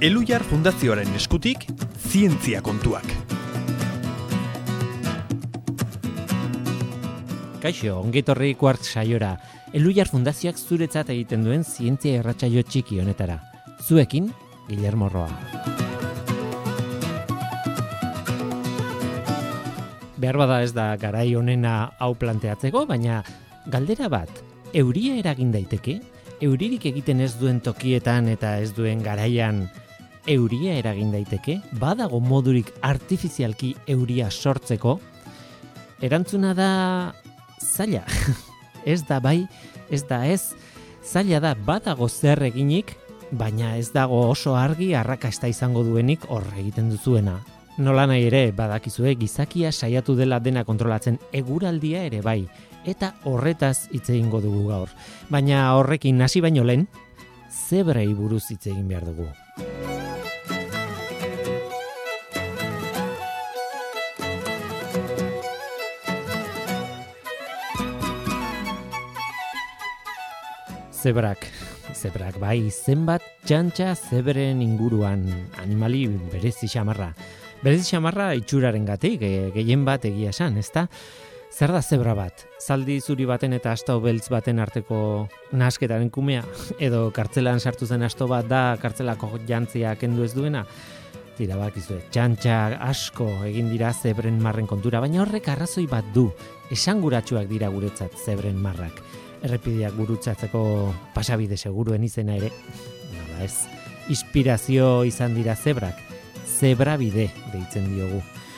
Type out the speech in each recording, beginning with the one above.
Elhuyar Fundazioaren eskutik, zientzia kontuak. Kaixo, ongetorri Quartz saiora. Elhuyar Fundazioak zuretzat egiten duen zientzia irratsaio txiki honetara. Zuekin, Guillermo Roa. Beharbada ez da garai honena hau planteatzeko, baina galdera bat, euria eragin daiteke? Euririk egiten ez duen tokietan eta ez duen garaian euria eragin daiteke? Badago modurik artifizialki euria sortzeko? Erantzuna da zaila. Ez da bai, ez da ez. Zaila da badago zer eginik, baina ez dago oso argi arrakasta izango duenik hor egiten duzuena. Nola nahi ere badakizue gizakia saiatu dela dena kontrolatzen, eguraldia ere bai, eta horretaz hitz egingo dugu gaur. Baina horrekin hasi baino lehen, zebrei buruz hitz egin behar dugu. Zebrak bai, zenbat txantxa zebren inguruan, animali berezi xamarra. Berezi xamarra itxurarengatik, gehien bat egia esan, ezta? Zer da zebra bat? Zaldi zuri baten eta asto beltz baten arteko nahasketaren kumea? Edo kartzelan sartu zen asto bat da kartzelako jantzia kendu ez duena? Tira bakizue, txantxa asko egin dira zebren marren kontura, baina horrek arrazoi bat du. Esanguratsuak dira guretzat zebren marrak. Errepideak gurutzatzeko pasabide seguruen izena ere. Nola ez, inspirazio izan dira zebrak. Zebrabide deitzen diogu.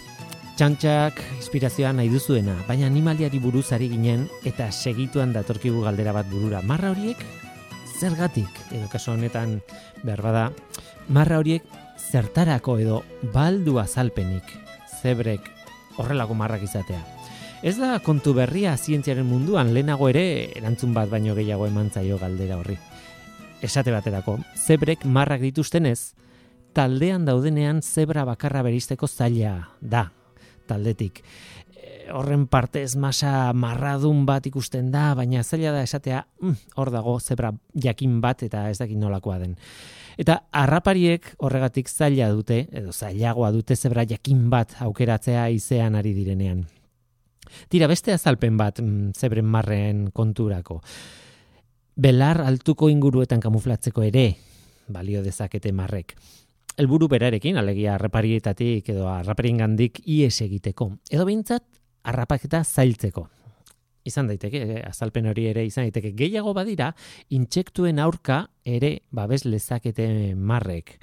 Txantxak inspirazioa nahi duzuena, baina animaliari buruz ari ginen eta segituan datorkigu galdera bat burura. Marra horiek zergatik, edo kasu honetan beharbada, marra horiek zertarako edo baldu azalpenik zebrek horrelako marrak izatea. Ez da kontu berria zientziaren munduan, lehenago ere erantzun bat baino gehiago eman zaio galdera horri. Esate baterako, zebrek marrak dituztenez, taldean daudenean zebra bakarra beristeko zaila da, taldetik. Horren partez masa marradun bat ikusten da, baina zaila da esatea, hor dago zebra jakin bat eta ez dakit nolakoa den. Eta harrapariek horregatik zaila dute, edo zailagoa dute zebra jakin bat aukeratzea izean ari direnean. Tira, beste azalpen bat zebren marren konturako. Belar altuko inguruetan kamuflatzeko ere balio dezakete marrek. Helburu berarekin, alegia harraparietatik edo harrapariengandik ihes egiteko. Edo behintzat harrapaketa zailtzeko. Izan daiteke, azalpen hori ere izan daiteke. Gehiago badira, intsektuen aurka ere babes lezakete marrek.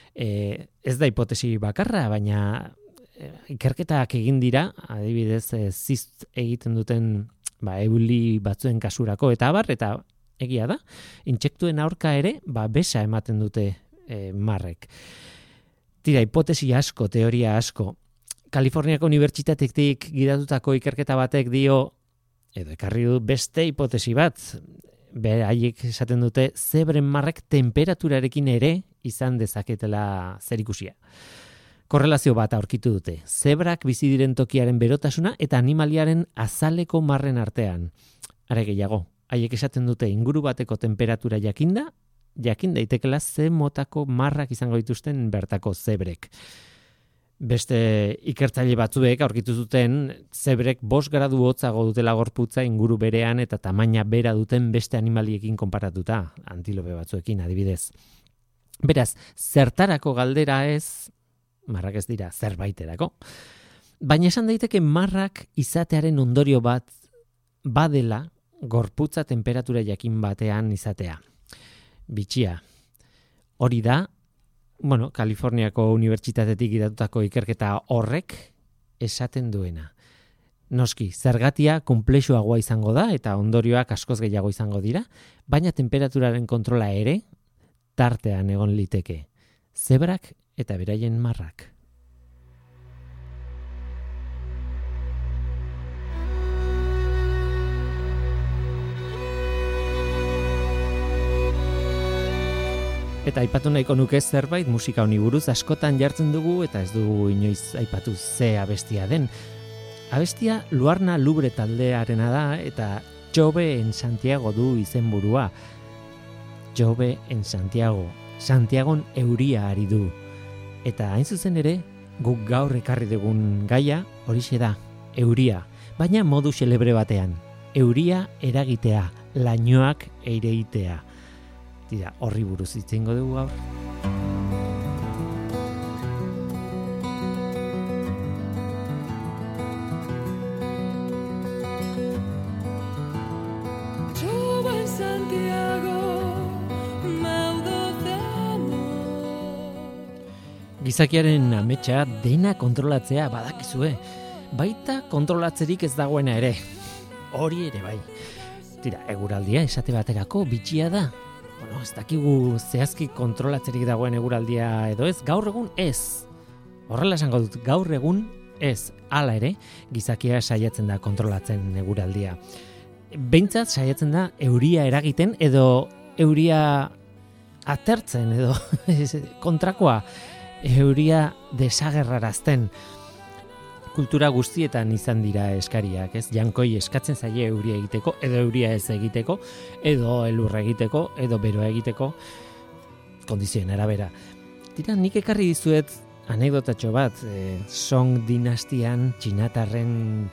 Ez da hipotesi bakarra, baina ikerketak egin dira, adibidez zizt egiten duten euli batzuen kasurako eta abar, eta egia da, intsektuen aurka ere besa ematen dute marrek. Tira, hipotesi asko, teoria asko. Kaliforniako unibertsitatetik gidatutako ikerketa batek dio, edo ekarri du beste hipotesi bat, haiek esaten dute zebren marrek temperaturarekin ere izan dezaketela zerikusia. Korrelazio bat aurkitu dute. Zebrak bizi diren tokiaren berotasuna eta animaliaren azaleko marren artean. Are gehiago, haiek esaten dute inguru bateko temperatura jakin daitekela ze motako marrak izango dituzten bertako zebrek. Beste ikertzaile batzuek aurkitu zuten zebrek 5 gradu hotzago dutela gorputza inguru berean eta tamaina bera duten beste animaliekin konparatuta, antilope batzuekin adibidez. Beraz, zertarako galdera ez, marrak ez dira zerbaiterako. Baina esan daiteke marrak izatearen ondorio bat badela gorputza temperatura jakin batean izatea. Bitxia. Hori da, Kaliforniako unibertsitatetik gidatutako ikerketa horrek esaten duena. Noski, zergatia konplexuagoa izango da eta ondorioak askoz gehiago izango dira, baina temperaturaren kontrola ere tartean egon liteke. Zebrak eta beraien marrak. Eta aipatu nahiko nuke zerbait musika honi buruz askotan jartzen dugu eta ez dugu inoiz aipatu ze abestia den. Abestia Luarna Lubre taldearena da eta Jove en Santiago du izenburua. Jove en Santiago. Santiagon euria ari du. Eta hain zuzen ere, guk gaur ekarri dugun gaia horixe da, euria, baina modu xelebre batean. Euria eragitea, lainoak eireitea. Tira, horri buruz hitz egingo dugu gaur. Gizakiaren ametsa dena kontrolatzea badakizue, baita kontrolatzerik ez dagoena ere. Hori ere bai. Tira, eguraldia esate baterako bitxia da. Bueno, ez dakigu zehazki kontrolatzerik dagoen eguraldia edo ez, gaur egun ez. Horrela esango dut, gaur egun ez. Hala ere, gizakia saiatzen da kontrolatzen eguraldia. Behintzat saiatzen da euria eragiten edo euria atertzen edo kontrakoa. Euria desagerrarazten. Kultura guztietan izan dira eskariak, ez? Jankoi eskatzen zaie euria egiteko, edo euria ez egiteko, edo elurra egiteko, edo beroa egiteko, kondizioen arabera. Tira, nik ekarri dizuet anekdotatxo bat, Song dinastian txinatarren,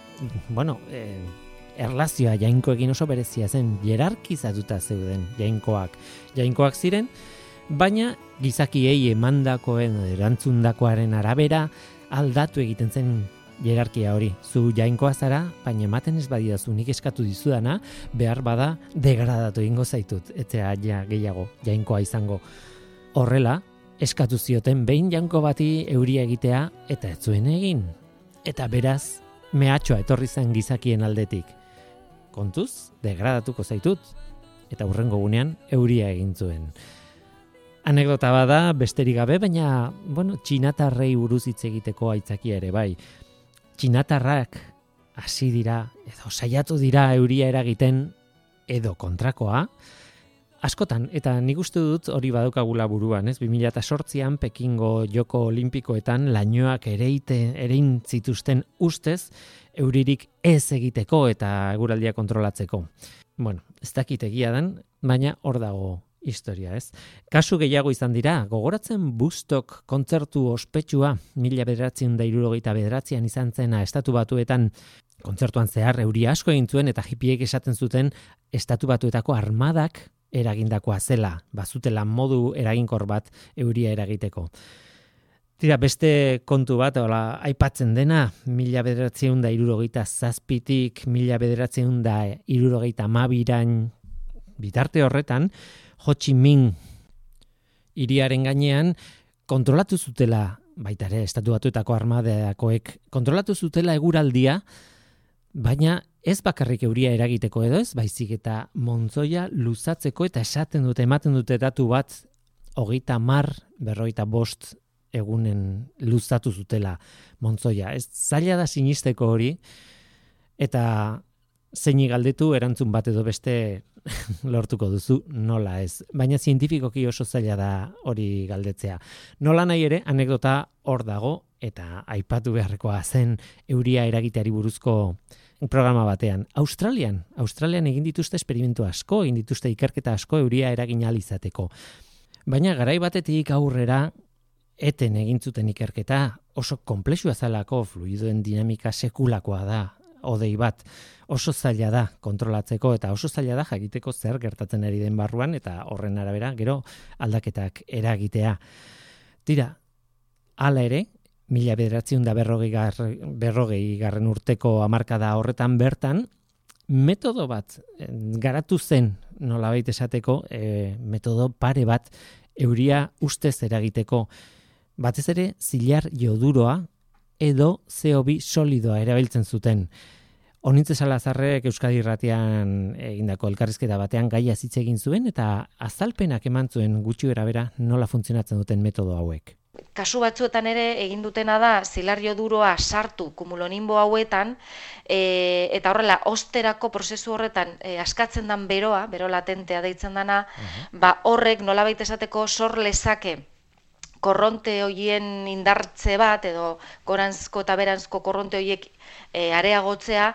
erlazioa jainkoekin oso berezia zen, jerarkizatuta zeuden jainkoak. Jainkoak ziren, baina gizakiei emandakoen erantzundakoaren arabera aldatu egiten zen jerarkia hori. Zu jainkoa zara, baina ematen ez badidazu nik eskatu dizudana, behar bada degradatu egingo zaitut, etzea ja gehiago jainkoa izango. Horrela, eskatu zioten behin jainko bati euria egitea eta ez zuen egin. Eta beraz, mehatxoa etorri zen gizakien aldetik. Kontuz, degradatuko zaitut, eta hurrengo gunean euria egin zuen. Anekdota bada besterik gabe, baina, txinatarrei buruz hitz egiteko aitzakia ere bai. Txinatarrak hasi dira, edo saiatu dira euria eragiten, edo kontrakoa, askotan, eta nik uste dut hori badaukagula buruan, ez? 2008an Pekingo Joko Olimpikoetan lainoak erein zituzten ustez, euririk ez egiteko eta eguraldia kontrolatzeko. Ez dakit egia den, baina hor dago historia, ez? Kasu gehiago izan dira, gogoratzen Woodstock kontzertu ospetsua 1969an izan zena Estatu Batuetan kontzertuan zehar euria asko egin zuen eta hippiek esaten zuten Estatu Batuetako armadak eragindakoa zela, bazutela modu eraginkor bat euria eragiteko. Tira, beste kontu bat, aipatzen dena, 1967tik 1972 bitarte horretan, Ho Chi Minh hiriaren gainean kontrolatu zutela, baita ere, Estatu Batuetako armadakoek kontrolatu zutela eguraldia, baina ez bakarrik euria eragiteko edo ez, baizik eta montzoia luzatzeko eta ematen dute datu bat 35 egunen luzatu zutela montzoia. Ez zaila da sinisteko hori, eta zeini galdetu erantzun bat edo beste lortuko duzu, nola ez. Baina zientifikoki oso zaila da hori galdetzea. Nola nahi ere, anekdota hor dago, eta aipatu beharrekoa zen euria eragiteari buruzko programa batean. Australian egin dituzte esperimentu asko, egin dituzte ikerketa asko euria eragin ahal izateko. Baina garai batetik aurrera eten egin zuten ikerketa oso konplexua zelako, fluidoen dinamika sekulakoa da, odei bat, oso zaila da kontrolatzeko eta oso zaila da jakiteko zer gertatzen ari den barruan eta horren arabera gero aldaketak eragitea. Tira, hala ere, 1940 urteko hamarkada horretan bertan, metodo bat garatu zen, nolabait esateko, metodo pare bat euria ustez eragiteko. Batez ere, zilar joduroa edo CO2 solidoa erabiltzen zuten. Onintze Salazarrek Euskadi Irratian egindako elkarrizketa batean gaia hitz egin zuen eta azalpenak eman zuen gutxi berabera nola funtzionatzen duten metodo hauek. Kasu batzuetan ere egin dutena da zilar joduroa sartu kumulonimbo hauetan eta horrela osterako prozesu horretan askatzen dan beroa, bero latentea deitzen dana, horrek nolabait esateko sor lezake korronte hoien indartze bat edo goranzko eta beranzko korronte hoiek areagotzea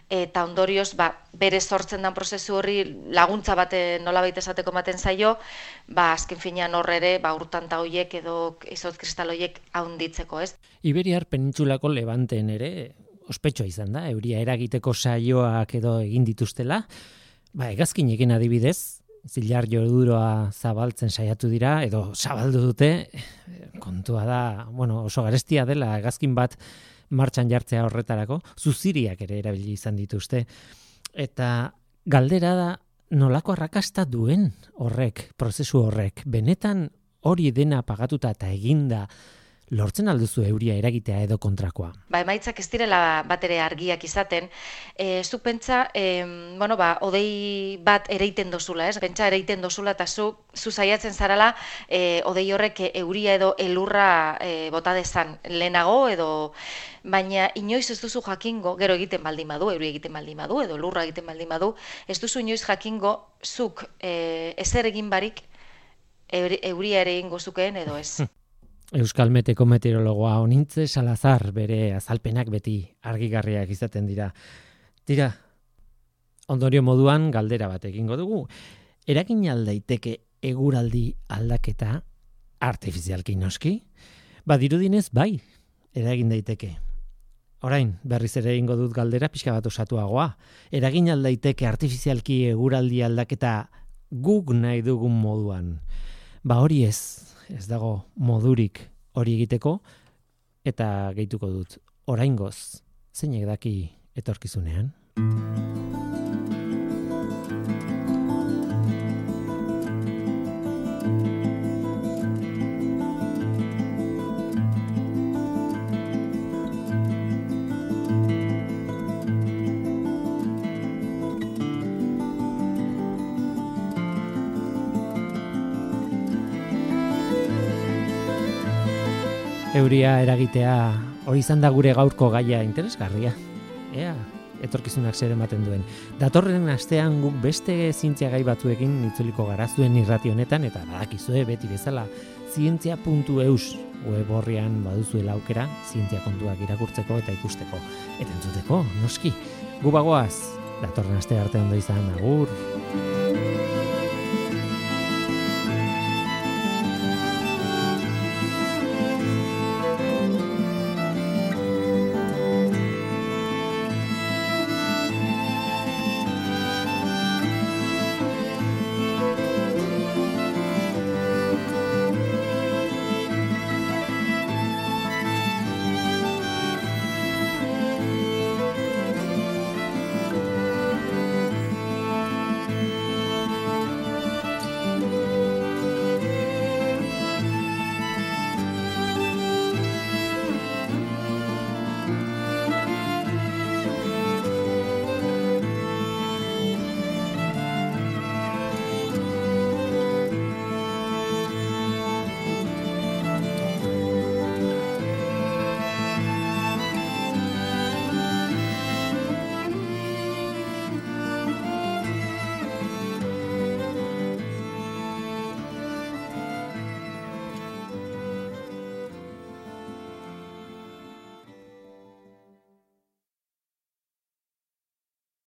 eta ondorioz bere sortzen den prozesu horri laguntza bate nolabait esateko ematen zaio, azken finean hor ere urtanta horiek edo izotz kristal horiek handitzeko, ez? Iberiar penintsulako Levanteen ere ospetsua izan da, euria eragiteko saioak edo egin dituztela, hegazkinekin adibidez, zilar joduroa zabaltzen saiatu dira, edo zabaldu dute, kontua da, oso garestia dela hegazkin bat martxan jartzea horretarako, zuziriak ere erabili izan dituzte. Eta galdera da, nolako arrakasta duen horrek, prozesu horrek, benetan hori dena pagatuta eta eginda, lortzen alduzu euria eragitea edo kontrakoa? Emaitzak ez direla bat ere argiak izaten. Zuk pentsa, odei bat ereiten dozula, ez? Pentsa ereiten dozula eta zu saiatzen zarala odei horrek euria edo elurra bota dezan lehenago edo, baina inoiz ez duzu jakingo, gero egiten baldin badu, euria egiten baldin badu edo elurra egiten baldin badu, ez duzu inoiz jakingo zuk ezer egin barik euria ere egingo zukeen edo ez. Euskal Meteko meteorologoa Onintze Salazar bere azalpenak beti argigarriak izaten dira. Tira, ondorio moduan galdera bat egingo dugu. Eragin aldaiteke eguraldi aldaketa artifizialki noski? Dirudinez bai, eragin daiteke. Orain, berriz ere egingo dut galdera pixka bat osatuagoa. Eragin aldaiteke artifizialki eguraldi aldaketa guk nahi dugun moduan. Hori ez dago modurik hori egiteko, eta gehituko dut, oraingoz, zeinek daki etorkizunean? Euria eragitea hori izan da gure gaurko gaia interesgarria. Ea, etorkizunak zer ematen duen. Datorren astean guk beste zientzia gai batzuekin itzuliko gara zuen irrati honetan, eta badakizue beti bezala zientzia.eus web horrian baduzuela aukera zientzia kontuak irakurtzeko eta ikusteko. Eta entzuteko, noski. Gu bagoaz, datorren aste arte ondo izan, agur!